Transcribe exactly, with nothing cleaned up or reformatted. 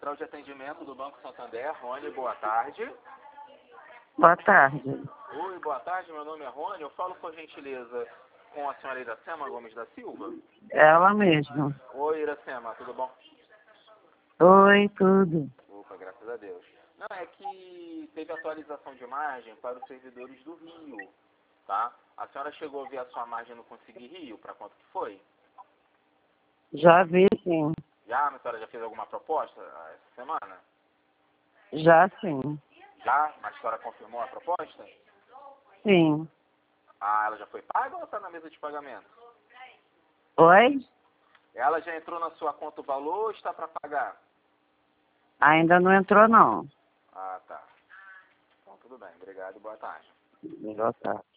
Central de Atendimento do Banco Santander. Rony, boa tarde. Boa tarde. Oi, boa tarde, meu nome é Rony. Eu falo por gentileza com a senhora Iracema Gomes da Silva. Ela mesma. Oi, Iracema, tudo bom? Oi, tudo. Opa, graças a Deus. Não, é que teve atualização de margem para os servidores do Rio, tá? A senhora chegou a ver a sua margem no Conseguir Rio, para quanto que foi? Já vi, sim. Já? A senhora já fez alguma proposta ah, essa semana? Já, sim. Já? Mas a senhora confirmou a proposta? Sim. Ah, ela já foi paga ou está na mesa de pagamento? Oi? Ela já entrou na sua conta o valor ou está para pagar? Ainda não entrou, não. Ah, tá. Então tudo bem. Obrigado e boa tarde. Boa tarde.